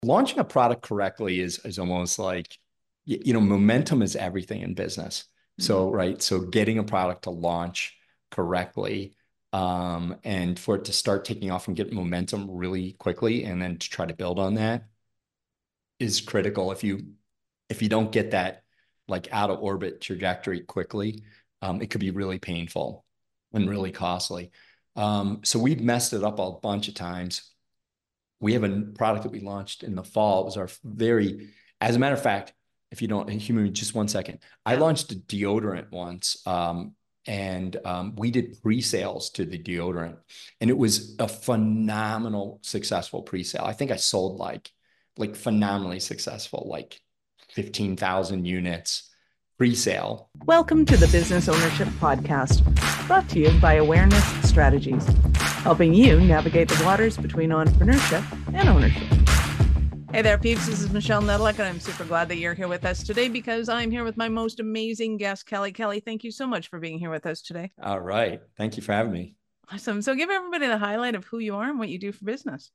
Launching a product correctly is almost like, momentum is everything in business. Mhm. So, right. So getting a product to launch correctly, and for it to start taking off and get momentum really quickly, and then to try to build on that is critical. If you don't get that like out of orbit trajectory quickly, it could be really painful and really costly. So we've messed it up a bunch of times. We have a product that we launched in the fall. It was as a matter of fact, if you don't humor me just one second, I Yeah. launched a deodorant once, and we did pre-sales to the deodorant, and it was a phenomenal, successful pre-sale. I think I sold like phenomenally successful, like 15,000 units pre-sale. Welcome to the Business Ownership Podcast, brought to you by Awareness Strategies, helping you navigate the waters between entrepreneurship and ownership. Hey there, peeps. This is Michelle Nedelec, and I'm super glad that you're here with us today because I'm here with my most amazing guest, Kelly. Kelly, thank you so much for being here with us today. All right. Thank you for having me. Awesome. So give everybody the highlight of who you are and what you do for business.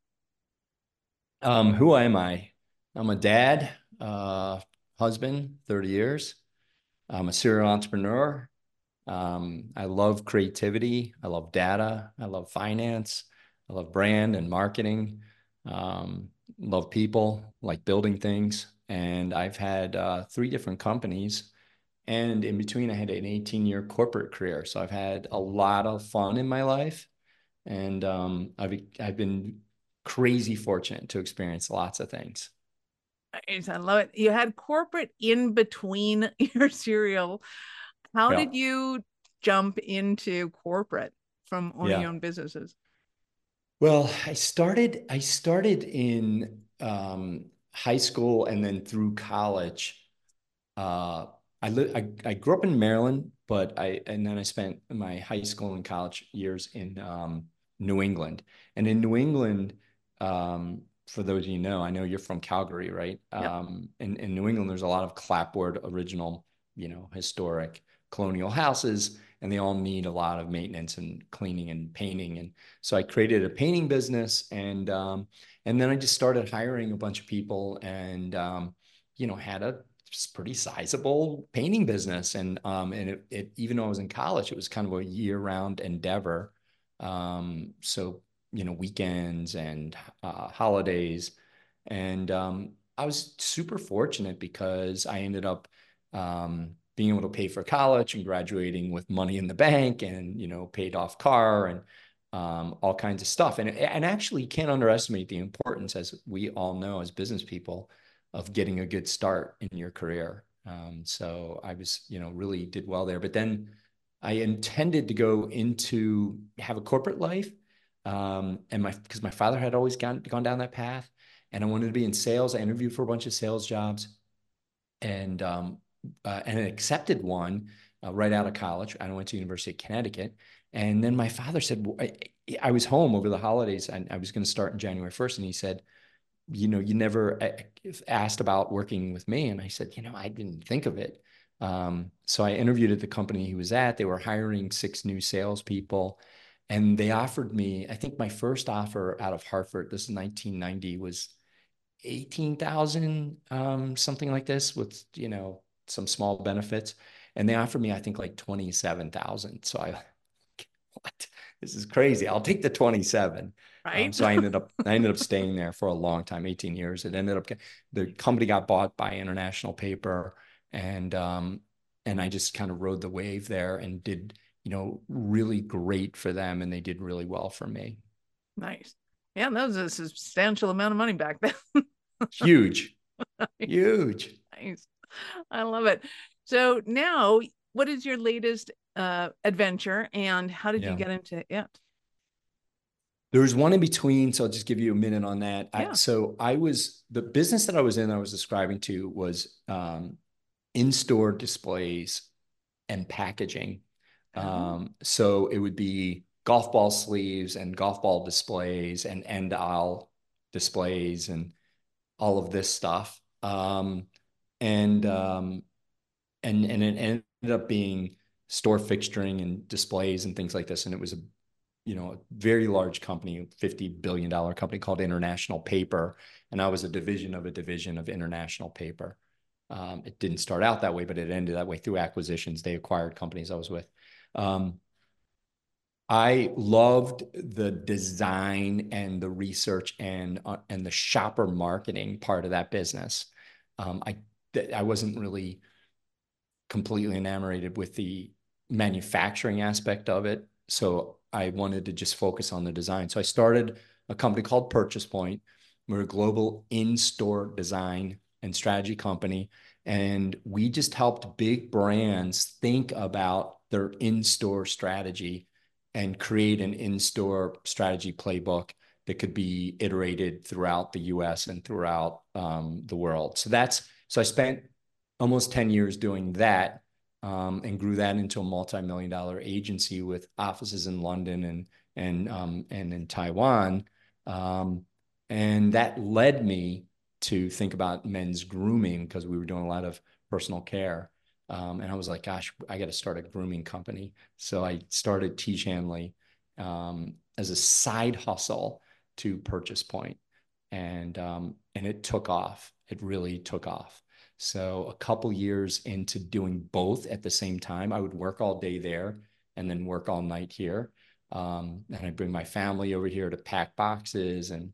Who am I? I'm a dad, husband, 30 years. I'm a serial entrepreneur. I love creativity. I love data. I love finance. I love brand and marketing. Love people, like building things. And I've had three different companies. And in between, I had an 18-year corporate career. So I've had a lot of fun in my life. And I've been crazy fortunate to experience lots of things. I love it. You had corporate in between your serial. How Yeah. did you jump into corporate from owning Yeah. your own businesses? Well, I started in high school and then through college. Uh, I grew up in Maryland, but and then I spent my high school and college years in New England. And in New England, for those of you know, I know you're from Calgary, right? Yep. In New England, there's a lot of clapboard original, historic colonial houses, and they all need a lot of maintenance and cleaning and painting. And so I created a painting business, and then I just started hiring a bunch of people, and had a pretty sizable painting business. And it even though I was in college, it was kind of a year-round endeavor. So weekends and holidays. And I was super fortunate because I ended up being able to pay for college and graduating with money in the bank, and paid off car, and all kinds of stuff. And actually, you can't underestimate the importance, as we all know as business people, of getting a good start in your career. So I was, really did well there. But then I intended to go into have a corporate life, and because my father had always gone down that path, and I wanted to be in sales. I interviewed for a bunch of sales jobs, and and I accepted one right out of college. I went to University of Connecticut, and then my father said, I was home over the holidays, and I was going to start in January 1st, and he said, you never asked about working with me. And I said, I didn't think of it. So I interviewed at the company he was at. They were hiring six new salespeople, and they offered me, I think my first offer out of Hartford, this is 1990, was 18,000, something like this, with, some small benefits. And they offered me, I think, like 27,000. So what? This is crazy. I'll take the 27. Right. So I ended up staying there for a long time, 18 years. The company got bought by International Paper, and and I just kind of rode the wave there and did, really great for them, and they did really well for me. Nice. Yeah, that was a substantial amount of money back then. Huge, huge. Nice. I love it. So now, what is your latest adventure and how did you Yeah. get into it? There's one in between, so I'll just give you a minute on that. Yeah. The business that I was describing to was in-store displays and packaging. Oh, So it would be golf ball sleeves and golf ball displays and end aisle displays and all of this stuff. And and it ended up being store fixturing and displays and things like this. And it was a very large company, $50 billion company called International Paper. And I was a division of International Paper. It didn't start out that way, but it ended that way through acquisitions. They acquired companies I was with. I loved the design and the research and the shopper marketing part of that business. I wasn't really completely enamored with the manufacturing aspect of it. So I wanted to just focus on the design. So I started a company called Purchase Point. We're a global in-store design and strategy company. And we just helped big brands think about their in-store strategy and create an in-store strategy playbook that could be iterated throughout the US and throughout the world. So I spent almost 10 years doing that, and grew that into a multi-million-dollar agency with offices in London and in Taiwan. And that led me to think about men's grooming because we were doing a lot of personal care. And I was like, gosh, I got to start a grooming company. So I started Tiege Hanley as a side hustle to Purchase Point. And it took off. It really took off. So a couple years into doing both at the same time, I would work all day there and then work all night here. And I'd bring my family over here to pack boxes. And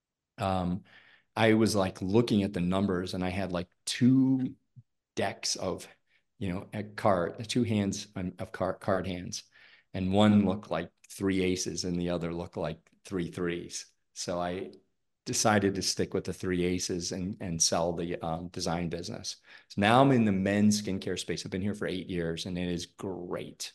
I was like looking at the numbers, and I had like two decks of, two hands of card hands. And one looked like three aces and the other looked like three threes. So I decided to stick with the three aces and sell the design business. So now I'm in the men's skincare space. I've been here for 8 years, and it is great.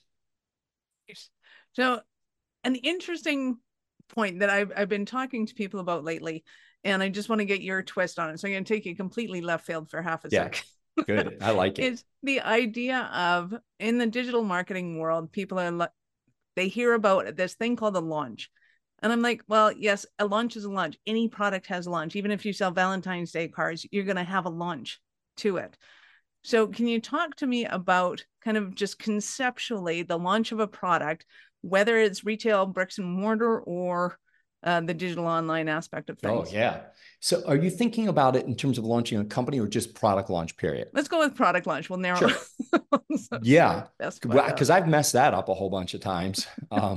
So an interesting point that I've been talking to people about lately, and I just want to get your twist on it. So I'm going to take you completely left field for half a sec. Good. I like it. It's the idea of, in the digital marketing world, people they hear about this thing called a launch. And I'm like, well, yes, a launch is a launch. Any product has a launch. Even if you sell Valentine's Day cards, you're going to have a launch to it. So can you talk to me about kind of just conceptually the launch of a product, whether it's retail, bricks and mortar, or the digital online aspect of things? Oh, yeah. So are you thinking about it in terms of launching a company or just product launch period? Let's go with product launch. We'll narrow. Sure. Yeah. Because I've messed that up a whole bunch of times.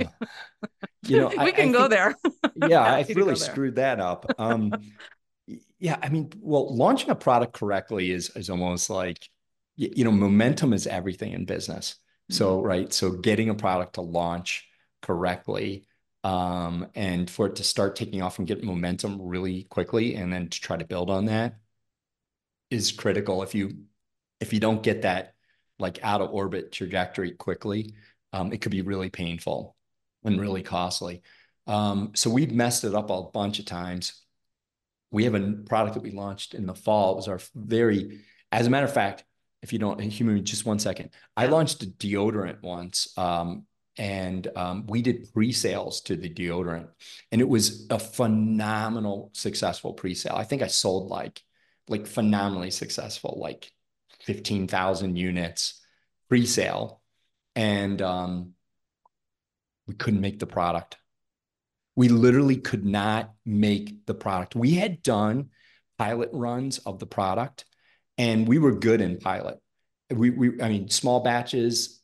We can go there. Yeah, I've really screwed that up. Yeah, I mean, well, launching a product correctly is almost like, momentum is everything in business. So, right. So getting a product to launch correctly, and for it to start taking off and get momentum really quickly, and then to try to build on that is critical. If you don't get that like out of orbit trajectory quickly, it could be really painful and really costly. So we've messed it up a bunch of times. We have a product that we launched in the fall. It was as a matter of fact, if you don't humor me just 1 second, I launched a deodorant once. And we did pre-sales to the deodorant, and it was a phenomenal, successful pre-sale. I think I sold like phenomenally successful, like 15,000 units pre-sale. And we couldn't make the product. We literally could not make the product. We had done pilot runs of the product, and we were good in pilot. I mean, small batches,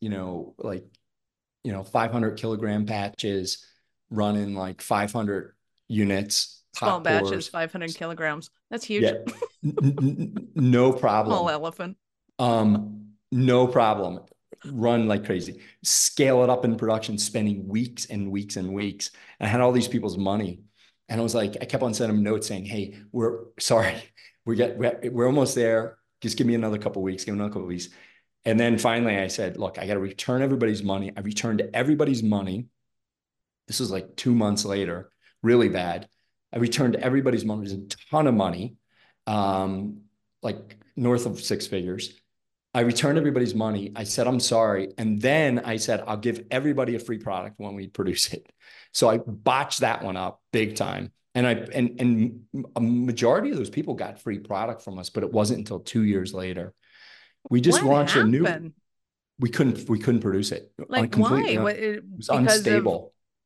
500 kilogram batches running like 500 units. Small batches, 500 kilograms. That's huge. Yeah. No problem. Small elephant. No problem. Run like crazy. Scale it up in production, spending weeks and weeks and weeks. And I had all these people's money. And I was like, I kept on sending them notes saying, hey, we're sorry. We're almost there. Just give me another couple of weeks. Give me another couple of weeks. And then finally I said, look, I got to return everybody's money. I returned everybody's money. This was like 2 months later, really bad. I returned everybody's money. It was a ton of money, like north of 6 figures. I returned everybody's money. I said, I'm sorry. And then I said, I'll give everybody a free product when we produce it. So I botched that one up big time. And a majority of those people got free product from us, but it wasn't until 2 years later. We just launched a new. We couldn't produce it. Like why? It was unstable.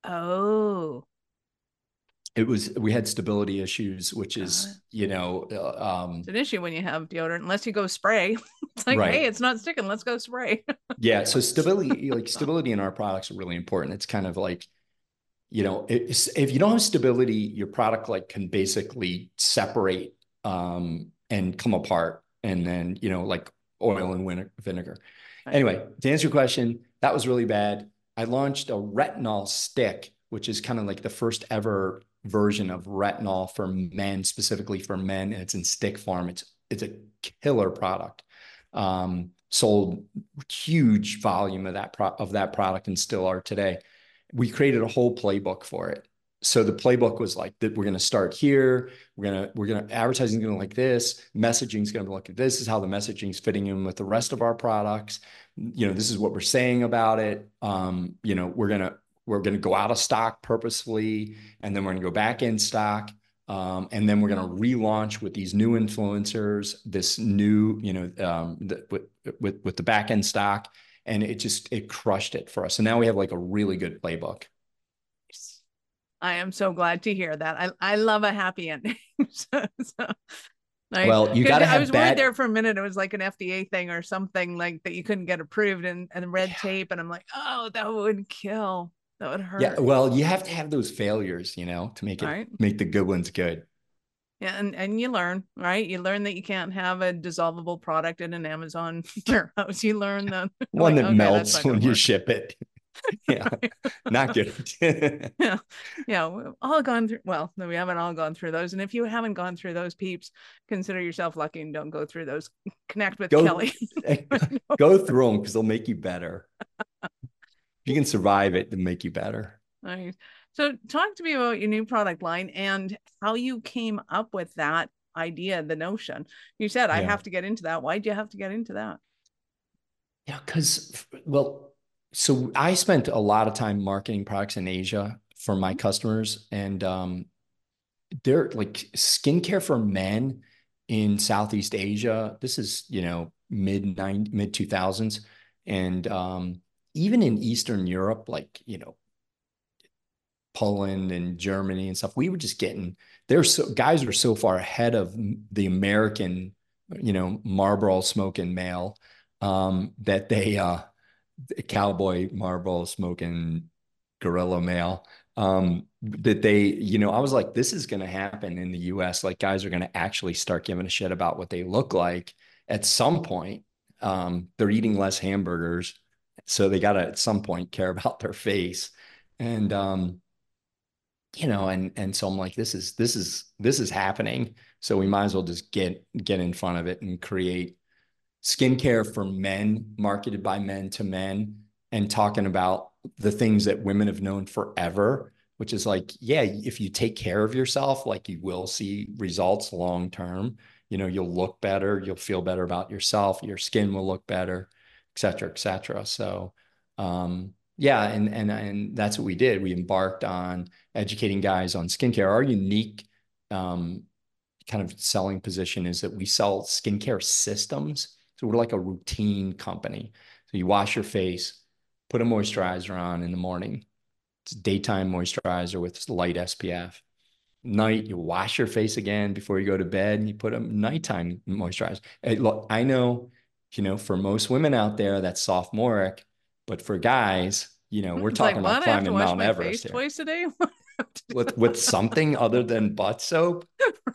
Oh, We had stability issues, which got it. is, you know, It's an issue when you have deodorant, unless you go spray. It's like, hey, right. it's not sticking. Let's go spray. Yeah. So stability in our products are really important. It's kind of like, you know, if you don't have stability, your product like can basically separate and come apart, and then, you know, like oil and vinegar. Right. Anyway, to answer your question, that was really bad. I launched a retinol stick, which is kind of like the first ever version of retinol for men, specifically for men, and it's in stick form. It's a killer product. Sold huge volume of that product and still are today. We created a whole playbook for it. So the playbook was like that: we're going to start here. We're going to advertising is going to like this. Messaging is going to be like this. Is how the messaging is fitting in with the rest of our products. You know, this is what we're saying about it. You know, we're gonna go out of stock purposefully, and then we're gonna go back in stock. And then we're going to relaunch with these new influencers, this new, you know, with the back end stock, and it crushed it for us. So now we have like a really good playbook. I am so glad to hear that. I love a happy ending. So nice. Well, you got Because to I was have worried there bad. for a minute. It was like an FDA thing or something like that you couldn't get approved, and red Yeah. tape. And I'm like, oh, that would kill. That would Yeah. hurt. Well, you have to have those failures, you know, to Right. make the good ones good. Yeah, and you learn, right? You learn that you can't have a dissolvable product in an Amazon warehouse. You learn that One like, that okay, that's melts not gonna when you work. ship it. Yeah. Not good. Yeah. Yeah. We've all gone through, well, no, we haven't all gone through those. And if you haven't gone through those, peeps, consider yourself lucky and don't go through those. Connect with Go Kelly. go through them because they'll make you better. If you can survive it, they'll make you better. Nice. So talk to me about your new product line and how you came up with that idea, the notion. You said I Yeah. have to get into that. Why'd you have to get into that? Yeah, because, well, so I spent a lot of time marketing products in Asia for my customers, and they're like skincare for men in Southeast Asia. This is, you know, mid 2000s, and even in Eastern Europe, like, you know, Poland and Germany and stuff, we were just getting there. So guys were so far ahead of the American, you know, Marlboro smoking male, that cowboy Marlboro smoking gorilla male, that they, you know, I was like, this is going to happen in the US. Like guys are going to actually start giving a shit about what they look like at some point. They're eating less hamburgers, so they got to at some point care about their face. And you know, and so I'm like, this is happening. So we might as well just get in front of it and create skincare for men, marketed by men to men, and talking about the things that women have known forever, which is like, yeah, if you take care of yourself, like you will see results long term. You know, you'll look better, you'll feel better about yourself, your skin will look better, et cetera, et cetera. So, yeah, and that's what we did. We embarked on educating guys on skincare. Our unique kind of selling position is that we sell skincare systems. So we're like a routine company. So you wash your face, put a moisturizer on in the morning. It's daytime moisturizer with light SPF. Night, you wash your face again before you go to bed, and you put a nighttime moisturizer. Hey, look, I know, you know, for most women out there, that's sophomoric, but for guys, you know, we're It's like, talking about what? I have to climbing wash Mount my face Everest here twice a day? with something other than butt soap.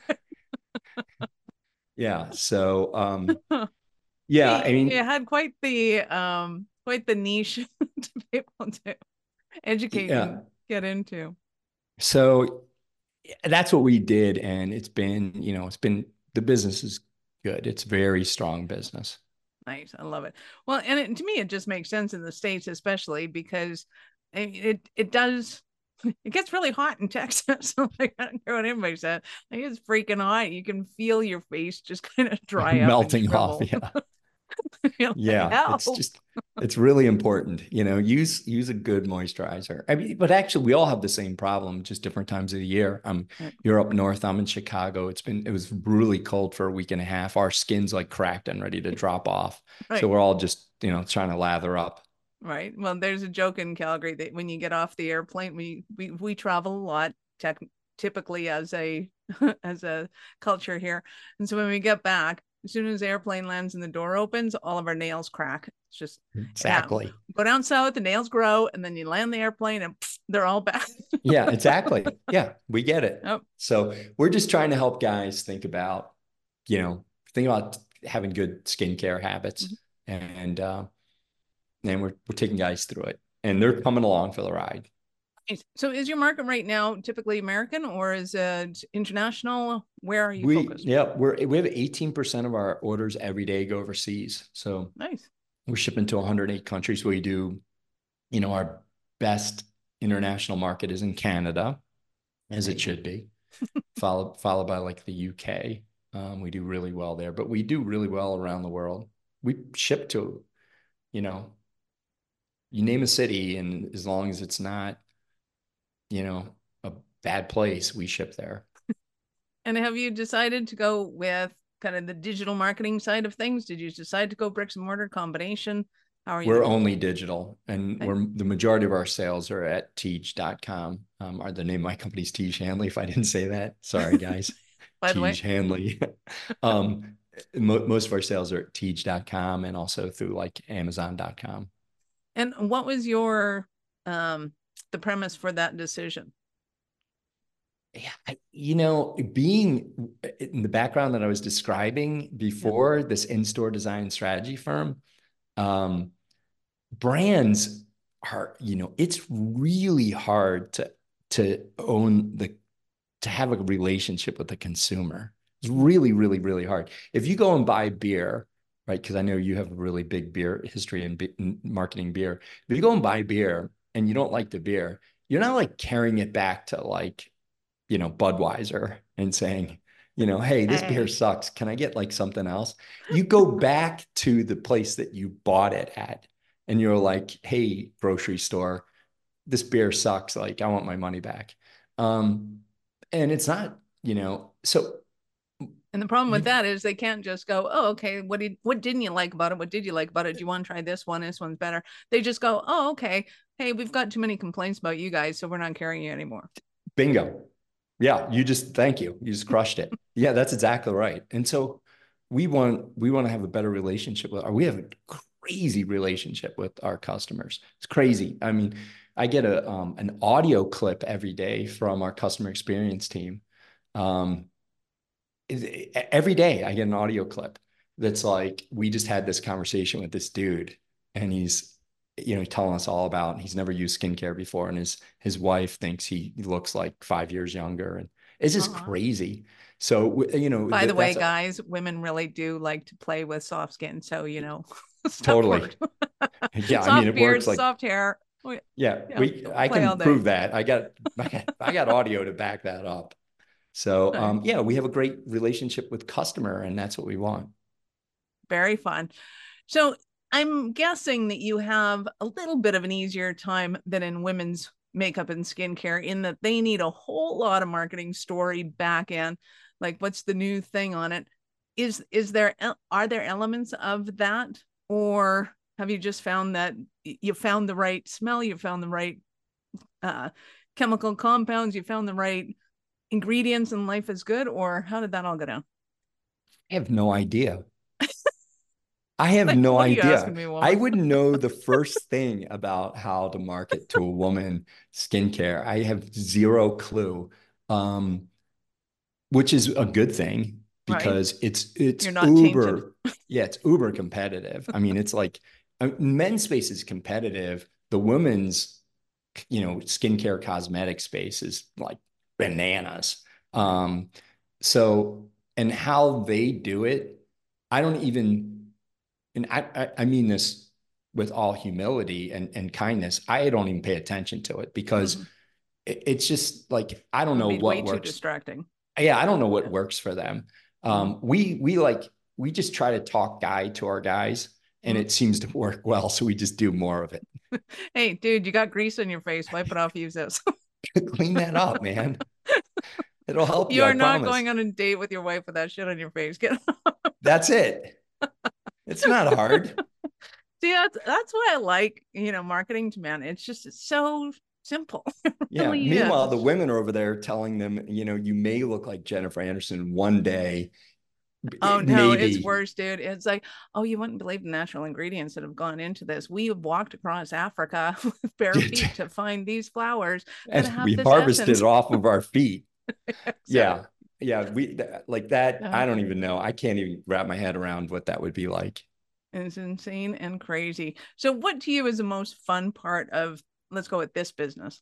Yeah. So, yeah, I You mean, had quite the niche to be able to educate and yeah. get into. So that's what we did. And it's been, you know, the business is good. It's very strong business. Nice. I love it. Well, and to me, it just makes sense in the States, especially because it does, it gets really hot in Texas. Like, I don't care what anybody said. Like, it's freaking hot. You can feel your face just kind of dry up and Melting off. shrivel. Yeah. You're like, Yeah. help. It's really important, you know, use a good moisturizer. I mean, but actually we all have the same problem, just different times of the year. Right. You're up north, I'm in Chicago. It was really cold for a week and a half. Our skin's like cracked and ready to drop off. So Right. we're all just, you know, trying to lather up. Right. Well, there's a joke in Calgary that when you get off the airplane, we travel a lot, typically as a as a culture here. And so when we get back, as soon as the airplane lands and the door opens, all of our nails crack. It's just it happens. Exactly. Go down south, the nails grow, and then you land the airplane and pff, they're all back. Yeah, exactly. Yeah, we get it. Oh. So we're just trying to help guys think about having good skincare habits, and we're taking guys through it, and they're coming along for the ride. So is your market right now typically American or is it international? Where are you focused? We have 18% of our orders every day go overseas. So nice. We're shipping to 108 countries. We do, our best international market is in Canada, as it should be, followed by like the UK. We do really well there, but we do really well around the world. We ship to, you name a city, and as long as it's not, a bad place, we ship there. And have you decided to go with kind of the digital marketing side of things? Did you decide to go bricks and mortar combination? How are you? We're only digital, and the majority of our sales are at teej.com. The name of my company's Teej Hanley. If I didn't say that, sorry guys. By the way, Teej Hanley. Most of our sales are at teej.com and also through like amazon.com. And what was your the premise for that decision? Yeah, being in the background that I was describing before, this in-store design strategy firm, brands are, it's really hard to have a relationship with the consumer. It's really, really, really hard. If you go and buy beer, right? Because I know you have a really big beer history in marketing beer. If you go and buy beer and you don't like the beer, you're not like carrying it back to like, Budweiser and saying, hey, this beer sucks. Can I get like something else? You go back to the place that you bought it at and you're like, hey, grocery store, this beer sucks. Like, I want my money back. And it's not, so. And the problem with that is they can't just go, oh, okay, what didn't you like about it? What did you like about it? Do you want to try this one? This one's better. They just go, oh, okay. Hey, we've got too many complaints about you guys, so we're not carrying you anymore. Bingo. Yeah, thank you. You just crushed it. Yeah, that's exactly right. And so we want to have a better relationship we have a crazy relationship with our customers. It's crazy. I mean, I get an audio clip every day from our customer experience team. Every day I get an audio clip that's like, we just had this conversation with this dude and he's telling us all about, he's never used skincare before. And his wife thinks he looks like 5 years younger. And it's just crazy. So, by the way, guys, women really do like to play with soft skin. So, totally. Yeah. Soft it beards, works like soft hair. Yeah. I can prove that. I got audio to back that up. So, we have a great relationship with customer and that's what we want. Very fun. So I'm guessing that you have a little bit of an easier time than in women's makeup and skincare in that they need a whole lot of marketing story back end. Like, what's the new thing on it? Are there elements of that? Or have you just found that you found the right smell, you found the right chemical compounds, you found the right ingredients and life is good? Or how did that all go down? I have no idea. I have no idea. I wouldn't know the first thing about how to market to a woman skincare. I have zero clue, which is a good thing because it's uber. Yeah, it's uber competitive. I mean, it's like men's space is competitive. The women's, skincare cosmetic space is like bananas. So, and how they do it, I don't even. And I mean this with all humility and kindness. I don't even pay attention to it because it's just like, I don't know what works. Way too distracting. Yeah, I don't know what works for them. We just try to talk guy to our guys and it seems to work well. So we just do more of it. Hey, dude, you got grease on your face. Wipe it off. Use this. Clean that up, man. It'll help you. You are not going on a date with your wife with that shit on your face. Get That's it. It's not hard. See, that's why I like, marketing to men. It's so simple. It Yeah. really Meanwhile, is. the women are over there telling them, you may look like Jennifer Anderson one day, Oh no, it's maybe. worse, dude. It's like, oh, you wouldn't believe the natural ingredients that have gone into this. We have walked across Africa with bare feet to find these flowers that And have we this harvested essence. it off of our feet. Exactly. Yeah. Yeah. Like that. Yeah. I don't even know. I can't even wrap my head around what that would be like. It's insane and crazy. So, what to you is the most fun part of, let's go with this business?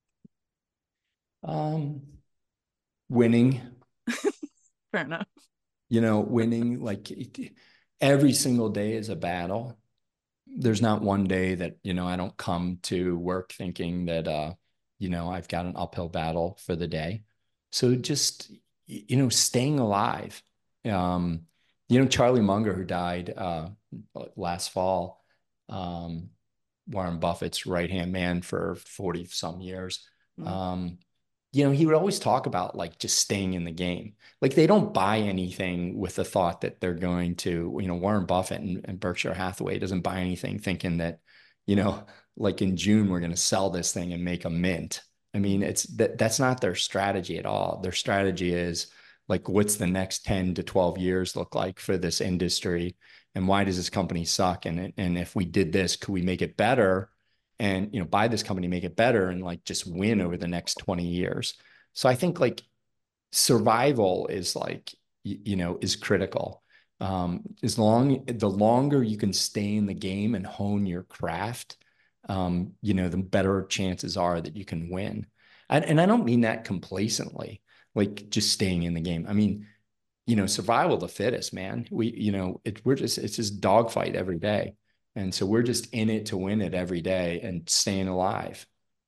Um, Winning, Fair enough. winning like every single day is a battle. There's not one day that, I don't come to work thinking that, I've got an uphill battle for the day. So just, staying alive. Um, Charlie Munger, who died last fall, um, Warren Buffett's right-hand man for 40 some years. Mm. Um, he would always talk about like just staying in the game. Like they don't buy anything with the thought that they're going to, Warren Buffett and Berkshire Hathaway doesn't buy anything thinking that, you know, like in June, we're going to sell this thing and make a mint. I mean, that's not their strategy at all. Their strategy is like, what's the next 10 to 12 years look like for this industry? And why does this company suck? And if we did this, could we make it better? And buy this company, make it better, and like just win over the next 20 years. So I think like survival is like is critical. The longer you can stay in the game and hone your craft, the better chances are that you can win. And I don't mean that complacently, like just staying in the game. I mean, survival of the fittest, man. It's just dogfight every day. And so we're just in it to win it every day and staying alive.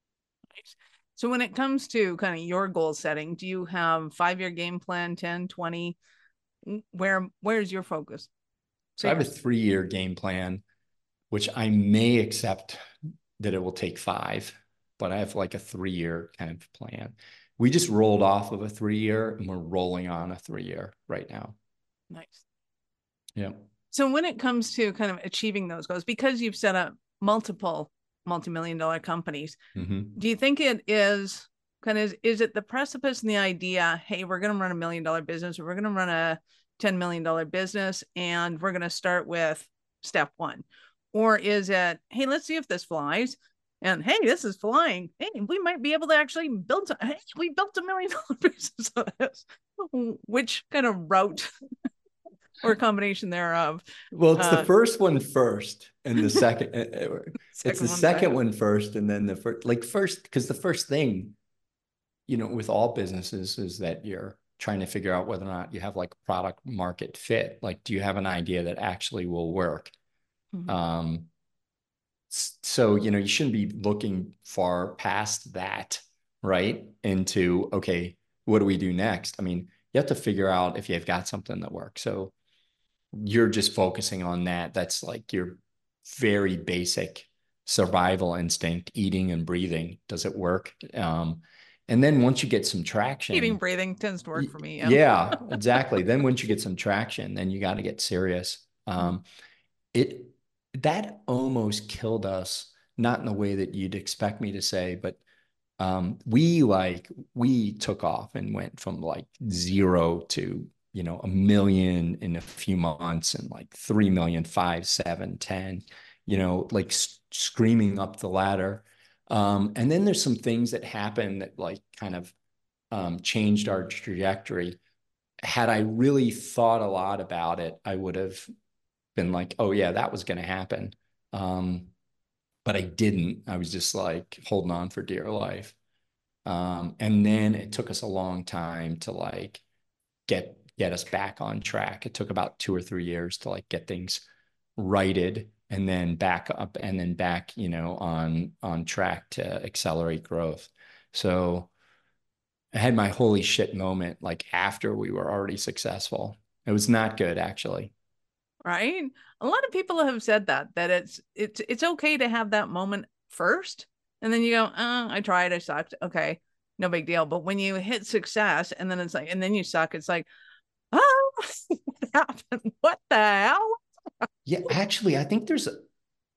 So when it comes to kind of your goal setting, do you have 5-year game plan, 10, 20? Where's your focus? So I have a 3-year game plan, which I may accept that it will take 5, but I have like a 3-year kind of plan. We just rolled off of a 3-year and we're rolling on a 3-year right now. Nice. Yeah. So when it comes to kind of achieving those goals, because you've set up multiple multi-million-dollar companies, do you think it is is it the precipice and the idea, hey, we're going to run $1 million business, or we're going to run a $10 million business, and we're going to start with step 1? Or is it, hey, let's see if this flies, and hey, this is flying, hey, we might be able to actually build hey, we built $1 million business on this? Which kind of route or a combination thereof? Well, it's the first one first, and the second. It's the second one first, and then the first. Like first, because the first thing, with all businesses, is that you're trying to figure out whether or not you have like product market fit. Like, do you have an idea that actually will work? So you shouldn't be looking far past that, right? Into okay, what do we do next? I mean, you have to figure out if you've got something that works. So you're just focusing on that. That's like your very basic survival instinct, eating and breathing. Does it work? And then once you get some traction, eating, breathing tends to work for me. Yeah, exactly. Then once you get some traction, then you got to get serious. It that almost killed us, not in the way that you'd expect me to say, but we took off and went from like 0 to $1 million in a few months, and like 3 million, 5, 7, 10, like screaming up the ladder. And then there's some things that happened that like kind of changed our trajectory. Had I really thought a lot about it, I would have been like, oh yeah, that was going to happen. But I didn't. I was just like holding on for dear life. And then it took us a long time to like get us back on track. It took about 2 or 3 years to like get things righted, and then back up, and then back, on track to accelerate growth. So I had my holy shit moment like after we were already successful. It was not good, actually. Right? A lot of people have said that it's okay to have that moment first, and then you go, oh, I tried, I sucked. Okay, no big deal. But when you hit success and then it's like, and then you suck, it's like, oh, what happened? What the hell? Yeah, actually, I think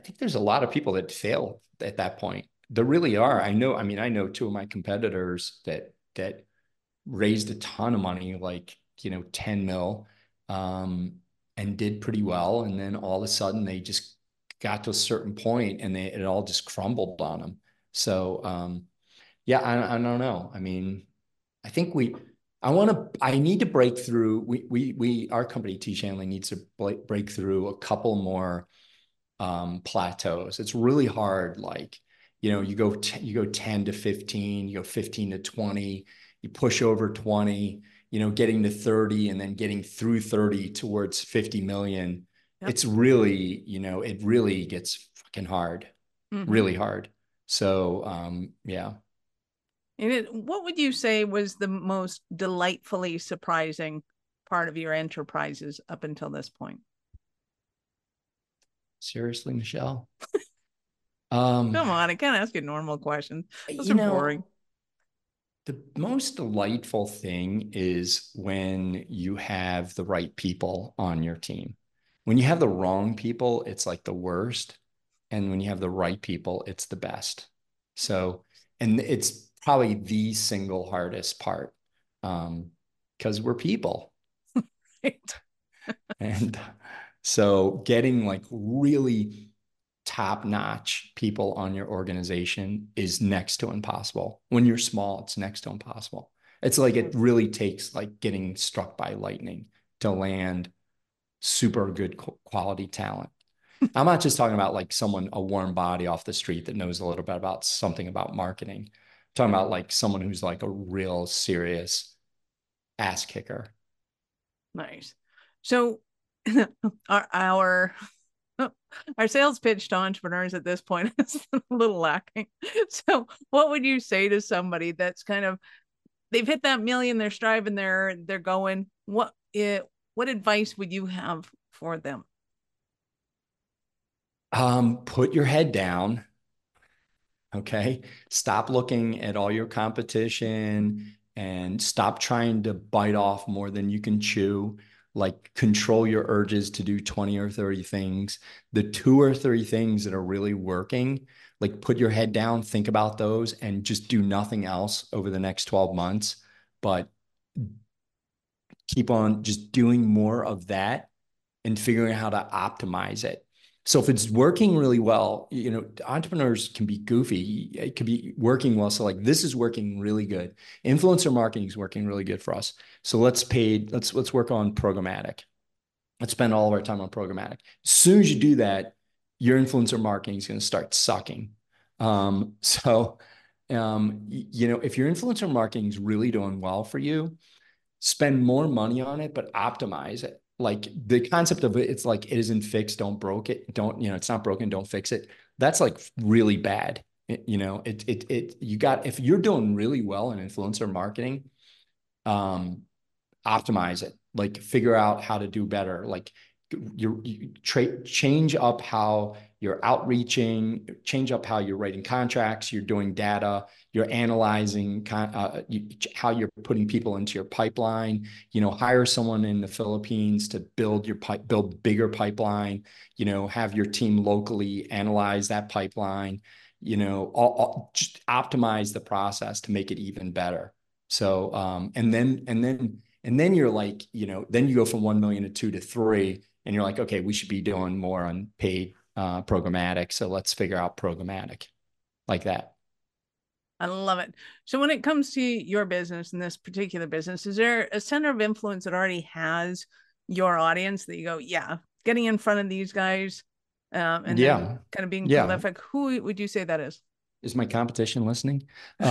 think there's a lot of people that fail at that point. There really are. I know, I mean, I know two of my competitors that raised a ton of money, like, 10 mil, and did pretty well. And then all of a sudden they just got to a certain point and it all just crumbled on them. So, yeah, I don't know. I mean, I think I need to break through. Our company, T Shanley, needs to break through a couple more plateaus. It's really hard. Like, you go 10 to 15, you go 15 to 20, you push over 20, getting to 30 and then getting through 30 towards 50 million. Yep. It's really, it really gets fucking hard, really hard. So, yeah. And what would you say was the most delightfully surprising part of your enterprises up until this point? Seriously, Michelle? Come on, I can't ask you normal questions. Those are boring. The most delightful thing is when you have the right people on your team. When you have the wrong people, it's like the worst. And when you have the right people, it's the best. So, and it's probably the single hardest part, because we're people. Right. And so getting like really top-notch people on your organization is next to impossible. When you're small, it's next to impossible. It's like it really takes like getting struck by lightning to land super good quality talent. I'm not just talking about like a warm body off the street that knows a little bit about something about marketing. I'm talking about like someone who's like a real serious ass kicker. Nice. So our sales pitch to entrepreneurs at this point is a little lacking. So what would you say to somebody that's they've hit that million, they're striving, they're going, what advice would you have for them? Put your head down. Okay. Stop looking at all your competition and stop trying to bite off more than you can chew. Like, control your urges to do 20 or 30 things. The 2 or 3 things that are really working, like, put your head down, think about those, and just do nothing else over the next 12 months. But keep on just doing more of that and figuring out how to optimize it. So if it's working really well, entrepreneurs can be goofy. It could be working well. So like, this is working really good. Influencer marketing is working really good for us. So let's work on programmatic. Let's spend all of our time on programmatic. As soon as you do that, your influencer marketing is going to start sucking. If your influencer marketing is really doing well for you, spend more money on it, but optimize it. Like, the concept of it, it's like, it isn't fixed, don't broke it. It's not broken, don't fix it. That's like really bad. If you're doing really well in influencer marketing, optimize it, like, figure out how to do better. Like, change up how you're outreaching, change up how you're writing contracts, you're doing data, you're analyzing how you're putting people into your pipeline. Hire someone in the Philippines to build bigger pipeline. Have your team locally analyze that pipeline. Just optimize the process to make it even better. So, and then you're like, then you go from 1 million to 2 to 3, and you're like, okay, we should be doing more on paid programmatic. So let's figure out programmatic like that. I love it. So when it comes to your business and this particular business, is there a center of influence that already has your audience that you go, yeah, getting in front of these guys and then kind of being prolific? Who would you say that is? Is my competition listening?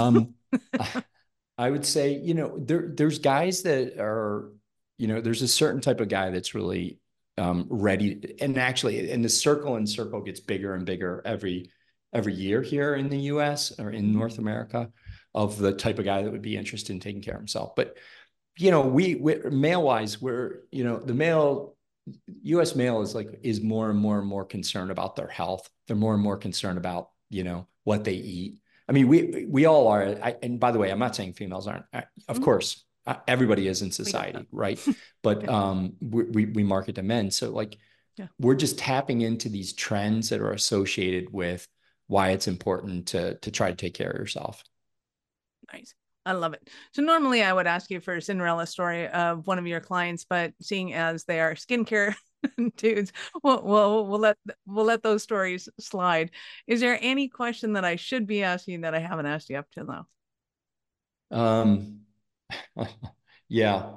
I would say, there's guys that are, there's a certain type of guy that's really ready. And actually, and the circle gets bigger and bigger every year here in the US or in North America, of the type of guy that would be interested in taking care of himself. But, we male wise, the US male is more and more and more concerned about their health. They're more and more concerned about, what they eat. I mean, we all are. And by the way, I'm not saying females aren't. Of course, everybody is in society, right? But we market to men. So like, we're just tapping into these trends that are associated with why it's important to try to take care of yourself. Nice. I love it. So normally I would ask you for a Cinderella story of one of your clients, but seeing as they are skincare dudes, we'll let those stories slide. Is there any question that I should be asking that I haven't asked you up till now? Yeah.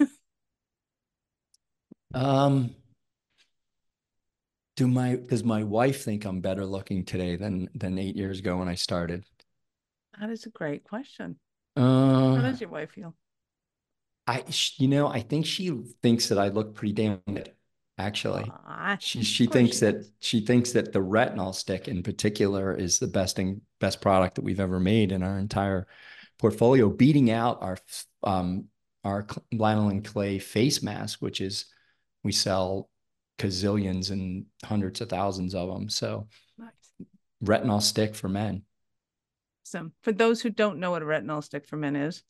Does my wife think I'm better looking today than 8 years ago when I started? That is a great question. How does your wife feel? I think she thinks that I look pretty damn good, actually. She thinks that the retinol stick in particular is the best product that we've ever made in our entire portfolio, beating out our lanolin clay face mask, which is we sell gazillions and hundreds of thousands of them. So nice. Retinol stick for men. So for those who don't know what a retinol stick for men is.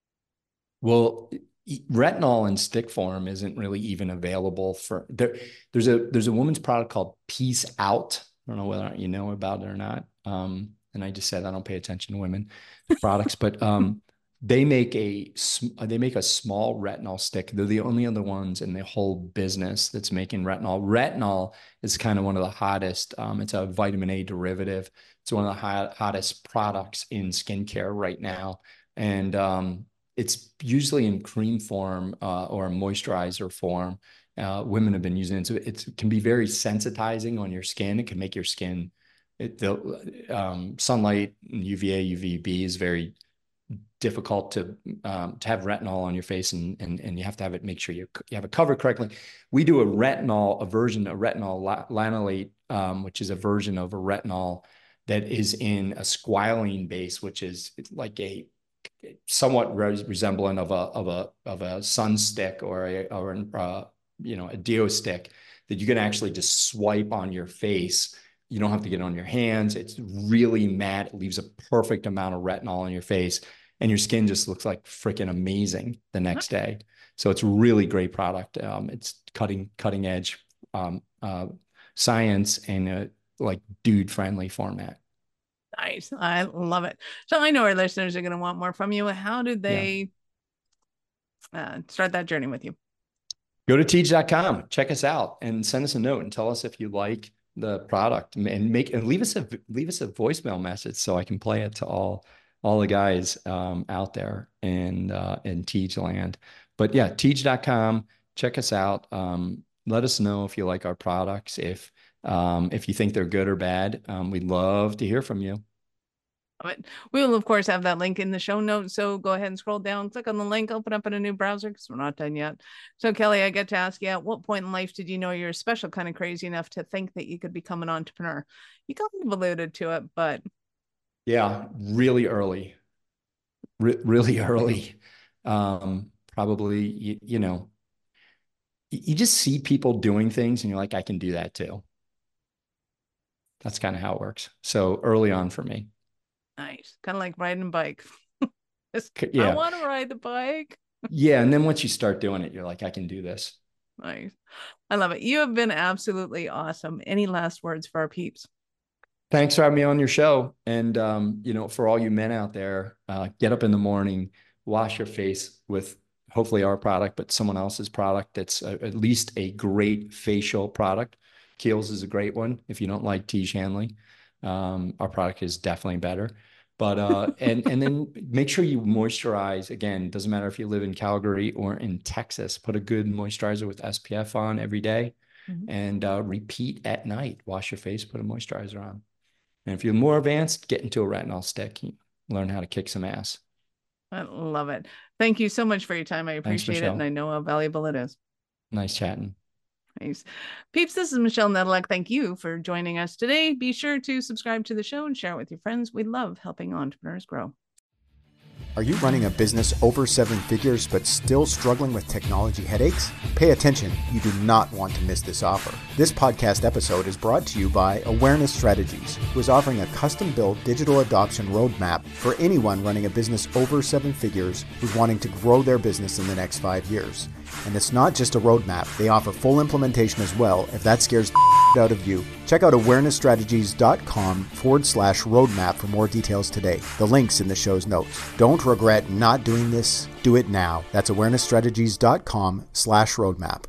Well, retinol in stick form isn't really even available for there's a woman's product called Peace Out. I don't know whether you know about it or not. And I just said I don't pay attention to women products, but they make a small retinol stick. They're the only other ones in the whole business that's making retinol. Retinol is kind of one of the hottest. It's a vitamin A derivative. It's one of the hottest products in skincare right now. And it's usually in cream form or moisturizer form. Women have been using it. So it can be very sensitizing on your skin. It can make your skin, sunlight, UVA, UVB is very difficult to have retinol on your face, and you have to have it, make sure you have it covered correctly. We do a version of retinol lanolate, which is a version of a retinol that is in a squalene base, which is like a somewhat resemblant of a sun stick or a deo stick that you can actually just swipe on your face. You don't have to get it on your hands. It's really matte. It leaves a perfect amount of retinol on your face, and your skin just looks like freaking amazing the next day. So it's a really great product. It's cutting edge science in a like dude friendly format. Nice. I love it. So I know our listeners are going to want more from you. How did they start that journey with you? Go to teej.com, check us out, and send us a note and tell us if you like the product, and leave us a voicemail message so I can play it to all the guys out there in Teej land. But yeah, teej.com, check us out. Let us know if you like our products. If you think they're good or bad, we'd love to hear from you. We will, of course, have that link in the show notes. So go ahead and scroll down, click on the link, open up in a new browser because we're not done yet. So, Kelly, I get to ask you, at what point in life did you know you're special, kind of crazy enough to think that you could become an entrepreneur? You kind of alluded to it, but. Yeah, really early. Really early. Probably, you just see people doing things and you're like, I can do that too. That's kind of how it works. So early on for me. Nice. Kind of like riding a bike. Yeah. I want to ride the bike. Yeah. And then once you start doing it, you're like, I can do this. Nice. I love it. You have been absolutely awesome. Any last words for our peeps? Thanks for having me on your show. And, for all you men out there, get up in the morning, wash your face with hopefully our product, but someone else's product that's at least a great facial product. Kiehl's is a great one. If you don't like Tiege Hanley, our product is definitely better. But and then make sure you moisturize. Again, doesn't matter if you live in Calgary or in Texas. Put a good moisturizer with SPF on every day, and repeat at night. Wash your face, put a moisturizer on. And if you're more advanced, get into a retinol stick. Learn how to kick some ass. I love it. Thank you so much for your time. I appreciate it, and I know how valuable it is. Nice chatting. Nice. Peeps, this is Michelle Nedelec. Thank you for joining us today. Be sure to subscribe to the show and share it with your friends. We love helping entrepreneurs grow. Are you running a business over 7 figures but still struggling with technology headaches? Pay attention. You do not want to miss this offer. This podcast episode is brought to you by Awareness Strategies, who is offering a custom-built digital adoption roadmap for anyone running a business over 7 figures who's wanting to grow their business in the next 5 years. And it's not just a roadmap. They offer full implementation as well if that scares the out of you. Check out awarenessstrategies.com/roadmap for more details today. The link's in the show's notes. Don't regret not doing this. Do it now. That's awarenessstrategies.com/roadmap.